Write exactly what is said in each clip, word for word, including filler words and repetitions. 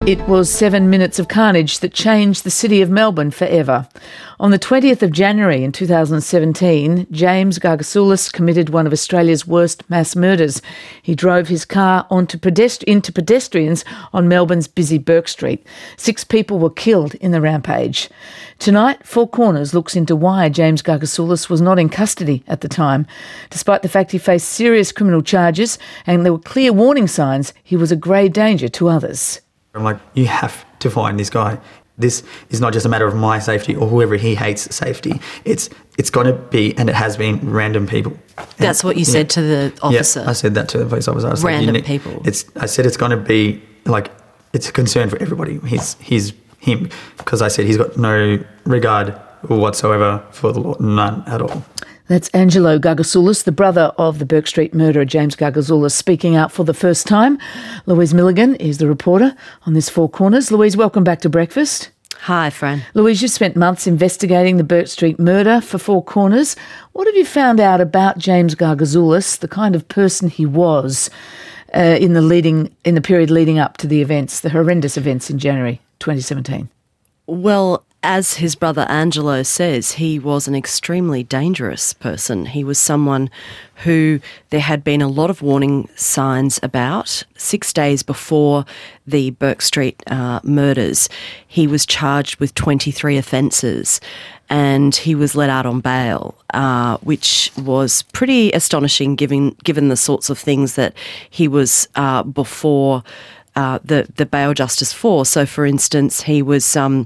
It was seven minutes of carnage that changed the city of Melbourne forever. On the twentieth of January in two thousand seventeen, James Gargasoulis committed one of Australia's worst mass murders. He drove his car onto pedest- into pedestrians on Melbourne's busy Bourke Street. Six people were killed in the rampage. Tonight, Four Corners looks into why James Gargasoulis was not in custody at the time. Despite the fact he faced serious criminal charges and there were clear warning signs, he was a grave danger to others. I'm like, you have to find this guy. This is not just a matter of my safety or whoever he hates safety. It's it's going to be, and it has been, random people. That's and, what you yeah. said to the officer? Yeah, I said that to the police officer. I was random like, people. It's. I said it's going to be, like, it's a concern for everybody. He's, he's him. Because I said he's got no regard whatsoever for the law, none at all. That's Angelo Gargasoulis, the brother of the Bourke Street murderer James Gargasoulis, speaking out for the first time. Louise Milligan is the reporter on this Four Corners. Louise, welcome back to Breakfast. Hi, Fran. Louise, you've spent months investigating the Bourke Street murder for Four Corners. What have you found out about James Gargasoulis, the kind of person he was uh, in the leading in the period leading up to the events, the horrendous events in January twenty seventeen? Well, as his brother Angelo says, he was an extremely dangerous person. He was someone who there had been a lot of warning signs about. Six days before the Bourke Street uh, murders, he was charged with twenty-three offences and he was let out on bail, uh, which was pretty astonishing given, given the sorts of things that he was uh, before uh, the, the bail justice for. So, for instance, he was... Um,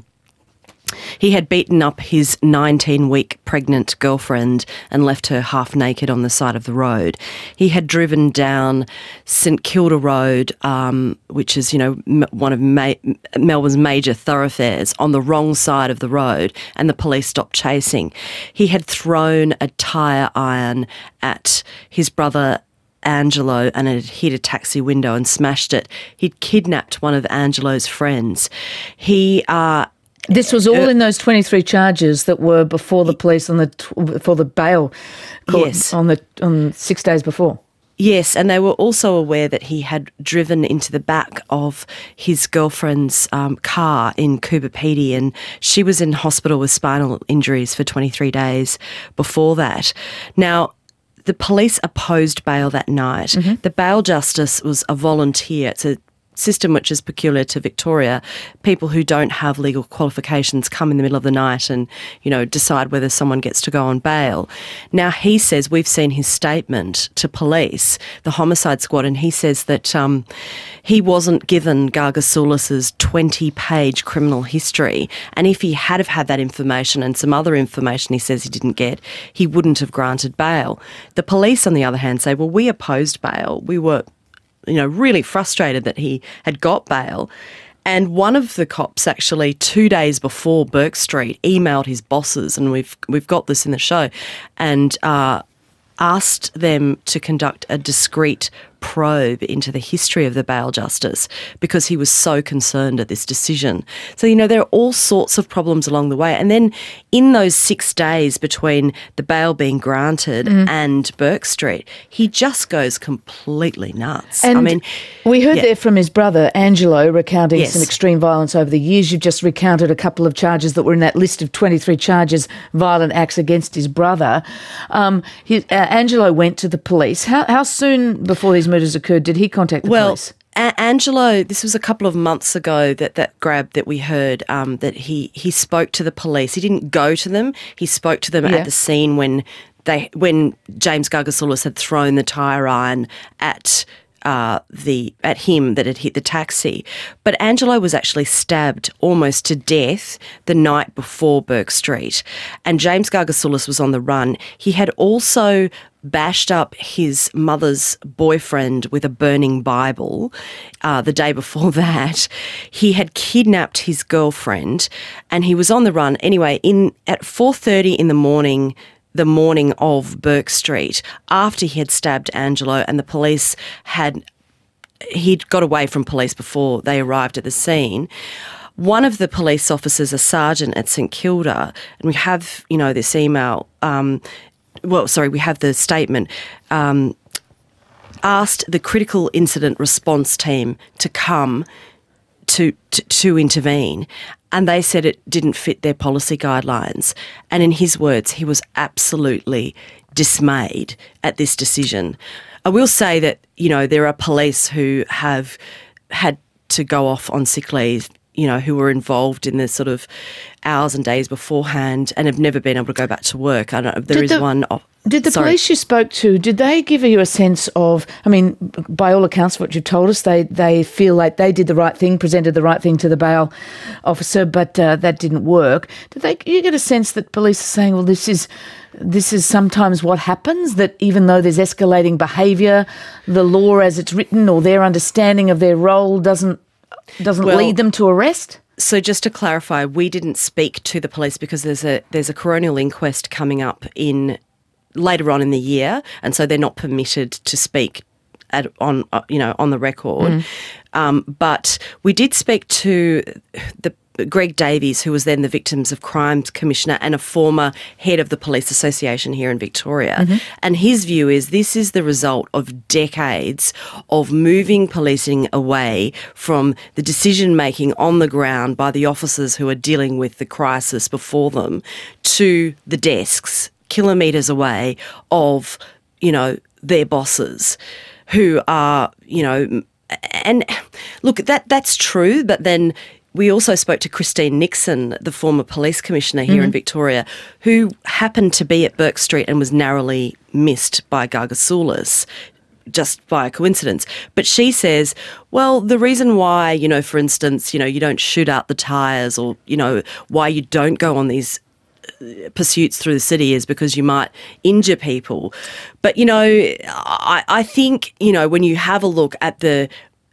He had beaten up his nineteen-week pregnant girlfriend and left her half naked on the side of the road. He had driven down St Kilda Road, um, which is, you know, m- one of ma- Melbourne's major thoroughfares, on the wrong side of the road, and the police stopped chasing. He had thrown a tyre iron at his brother Angelo and it hit a taxi window and smashed it. He'd kidnapped one of Angelo's friends. He... Uh, This was all in those twenty-three charges that were before the police on the before the bail court yes. on the on six days before. Yes, and they were also aware that he had driven into the back of his girlfriend's um, car in Coober Pedy, and she was in hospital with spinal injuries for twenty-three days before that. Now, the police opposed bail that night. Mm-hmm. The bail justice was a volunteer. It's a system which is peculiar to Victoria. People who don't have legal qualifications come in the middle of the night and, you know, decide whether someone gets to go on bail. Now, he says, we've seen his statement to police, the homicide squad, and he says that um, he wasn't given Gargasoulis's twenty-page criminal history, and if he had have had that information and some other information he says he didn't get, he wouldn't have granted bail. The police, on the other hand, say, well, we opposed bail. We were you know, really frustrated that he had got bail. And one of the cops actually, two days before Bourke Street, emailed his bosses, and we've we've got this in the show, and uh, asked them to conduct a discreet probe into the history of the bail justice because he was so concerned at this decision. So, you know, there are all sorts of problems along the way. And then in those six days between the bail being granted mm. and Bourke Street, he just goes completely nuts. And I mean, we heard yeah. there from his brother, Angelo, recounting yes. some extreme violence over the years. You've just recounted a couple of charges that were in that list of twenty-three charges, violent acts against his brother. Um, he, uh, Angelo went to the police. How, how soon before these murders occurred did he contact the well, police? A- Angelo, this was a couple of months ago that that grab that we heard um, that he, he spoke to the police. He didn't go to them. He spoke to them yeah. at the scene when they when James Gargasoulis had thrown the tyre iron at uh, the at him that had hit the taxi. But Angelo was actually stabbed almost to death the night before Bourke Street, and James Gargasoulis was on the run. He had also bashed up his mother's boyfriend with a burning Bible uh, the day before that. He had kidnapped his girlfriend and he was on the run. Anyway, in at four thirty in the morning, the morning of Bourke Street, after he had stabbed Angelo and the police had, he'd got away from police before they arrived at the scene, one of the police officers, a sergeant at St Kilda, and we have, you know, this email, um, well, sorry, we have the statement, um, asked the critical incident response team to come to, to to intervene, and they said it didn't fit their policy guidelines. And in his words, he was absolutely dismayed at this decision. I will say that, you know, there are police who have had to go off on sick leave, you know, who were involved in the sort of hours and days beforehand and have never been able to go back to work. I don't know. There Did is the- one. Oh, Did the sorry. police you spoke to, did they give you a sense of, I mean, by all accounts of what you've told us, they, they feel like they did the right thing, presented the right thing to the bail officer, but uh, that didn't work. Did they, you get a sense that police are saying, well, this is this is sometimes what happens, that even though there's escalating behaviour, the law as it's written or their understanding of their role doesn't doesn't Well, lead them to arrest? So just to clarify, we didn't speak to the police because there's a there's a coronial inquest coming up in later on in the year, and so they're not permitted to speak at, on uh, you know on the record. Mm. Um, but we did speak to the Greg Davies, who was then the Victims of Crimes Commissioner and a former head of the Police Association here in Victoria. Mm-hmm. And his view is this is the result of decades of moving policing away from the decision-making on the ground by the officers who are dealing with the crisis before them to the desks, kilometres away of, you know, their bosses who are, you know, and look, that that's true, but then we also spoke to Christine Nixon, the former police commissioner here mm-hmm. in Victoria, who happened to be at Bourke Street and was narrowly missed by Gargasoulis, just by a coincidence. But she says, well, the reason why, you know, for instance, you know, you don't shoot out the tyres or, you know, why you don't go on these pursuits through the city is because you might injure people. But, you know, I, I think, you know, when you have a look at the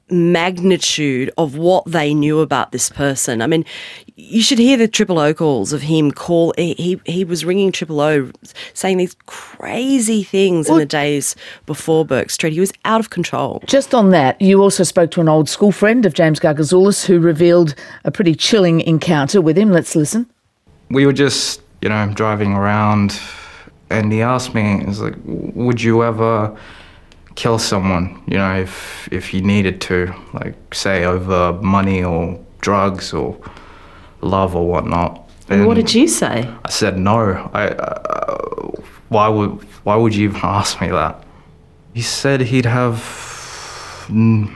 magnitude of what they knew about this person. I mean, you should hear the Triple O calls of him call. He he, he was ringing Triple O, saying these crazy things well, in the days before Bourke Street. He was out of control. Just on that, you also spoke to an old school friend of James Gargasoulis who revealed a pretty chilling encounter with him. Let's listen. We were just, you know, driving around, and he asked me, he was like, "Would you ever kill someone, you know, if if you needed to, like, say, over money or drugs or love or whatnot?" And what did you say? I said no. I uh, why would why would you even ask me that? He said he'd have mm,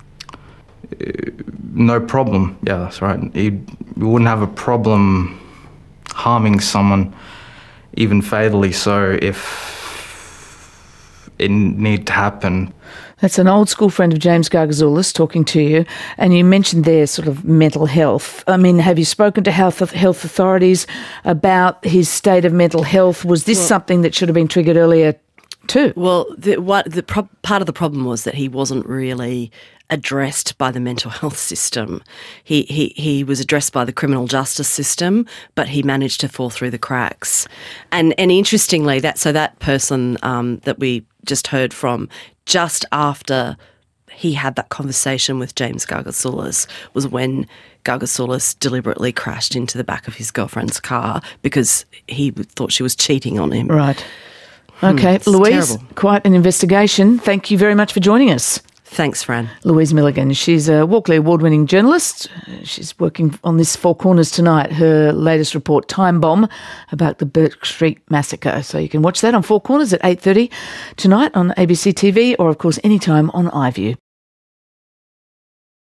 no problem. Yeah, that's right. He wouldn't have a problem harming someone, even fatally so, if it need to happen. That's an old school friend of James Gargasoulis talking to you, and you mentioned there sort of mental health. I mean, have you spoken to health health authorities about his state of mental health? Was this well, something that should have been triggered earlier too? Well, the, what, the pro- part of the problem was that he wasn't really addressed by the mental health system. He, he he was addressed by the criminal justice system, but he managed to fall through the cracks. And and interestingly, that so that person um, that we just heard from just after he had that conversation with James Gargasoulis was when Gargasoulis deliberately crashed into the back of his girlfriend's car because he thought she was cheating on him. Right. Okay, hmm, Louise, terrible. Quite an investigation. Thank you very much for joining us. Thanks, Fran. Louise Milligan. She's a Walkley Award-winning journalist. She's working on this Four Corners tonight, her latest report, Time Bomb, about the Bourke Street massacre. So you can watch that on Four Corners at eight thirty tonight on A B C T V or, of course, anytime on iView.